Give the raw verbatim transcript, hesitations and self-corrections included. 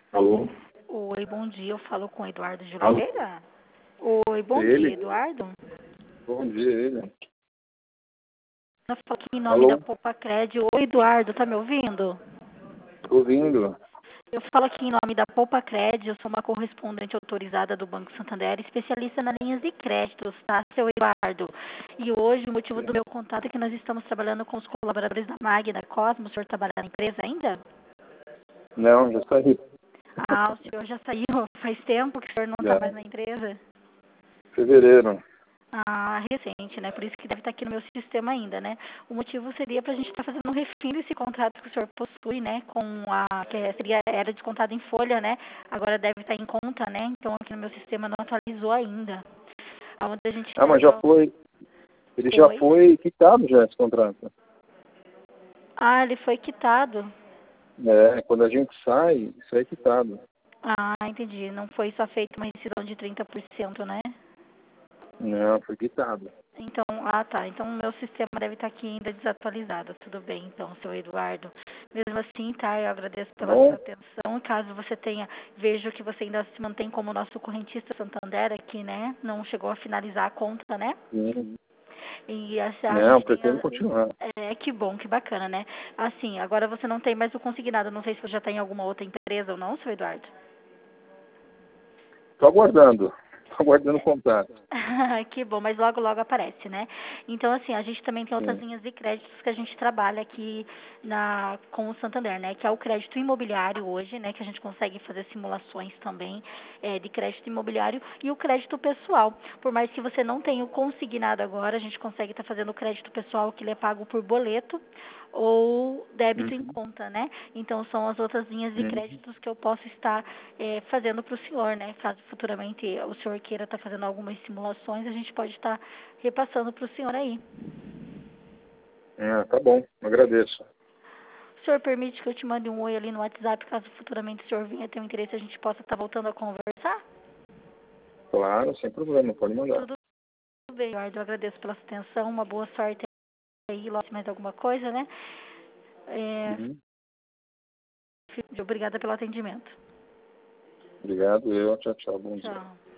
Alô? Oi, bom dia. Eu falo com o Eduardo de Alô? Oliveira. Oi, bom dia, Ele? Eduardo. Bom dia, ele. Eu falo aqui em nome da Alô? Poupa Crédito. Oi, Eduardo, tá me ouvindo? Tô ouvindo. Eu falo aqui em nome da Poupa Crédito. Eu sou uma correspondente autorizada do Banco Santander, especialista nas linhas de créditos, tá, seu Eduardo? E hoje o motivo do Sim. meu contato é que nós estamos trabalhando com os colaboradores da Magna Cosmo. O senhor trabalha na empresa ainda? Não, já saí. Ah, o senhor já saiu. Faz tempo que o senhor não está Já. mais na empresa? Fevereiro. Ah, recente, né? Por isso que deve estar aqui no meu sistema ainda, né? O motivo seria para a gente estar fazendo um refim desse contrato que o senhor possui, né? Com a que é- seria era descontado em folha, né? Agora deve estar em conta, né? Então aqui no meu sistema não atualizou ainda. Aonde a gente Ah, está mas já então? foi. Ele já Oi? foi quitado já esse contrato. Ah, ele foi quitado. É, quando a gente sai, isso é quitado. Ah, entendi. Não foi só feita uma rescisão de trinta por cento, né? Não, foi quitado. Então, ah tá. Então o meu sistema deve estar aqui ainda desatualizado. Tudo bem, então, seu Eduardo. Mesmo assim, tá? Eu agradeço Tá pela bom? sua atenção. Caso você tenha, vejo que você ainda se mantém como nosso correntista Santander aqui, né? Não chegou a finalizar a conta, né? Sim. E essa, a Não, gente tem. pretendo continuar. É, que bom, que bacana, né? Assim, agora você não tem mais o consignado. Não sei se você já está em alguma outra empresa ou não, seu Eduardo. Tô aguardando. Tô aguardando o contato. Que bom, mas logo, logo aparece, né? Então, assim, a gente também tem outras Sim. linhas de créditos que a gente trabalha aqui na, com o Santander, né? Que é o crédito imobiliário hoje, né? Que a gente consegue fazer simulações também é, de crédito imobiliário e o crédito pessoal. Por mais que você não tenha o consignado agora, a gente consegue estar fazendo o crédito pessoal que ele é pago por boleto ou débito em Uhum. conta, né? Então são as outras linhas de Uhum. créditos que eu posso estar eh, fazendo para o senhor, né? Caso futuramente o senhor queira estar fazendo algumas simulações, a gente pode estar repassando para o senhor aí. Ah, tá bom. Agradeço. O senhor permite que eu te mande um oi ali no WhatsApp, caso futuramente o senhor venha ter um interesse, a gente possa estar voltando a conversar? Claro, sem problema. Pode mandar. Tudo bem, Eduardo. Eu agradeço pela sua atenção, uma boa sorte aí, logo mais alguma coisa, né? É, Uhum. obrigada pelo atendimento. Obrigado. Eu. Tchau, tchau. Bom dia. Tchau.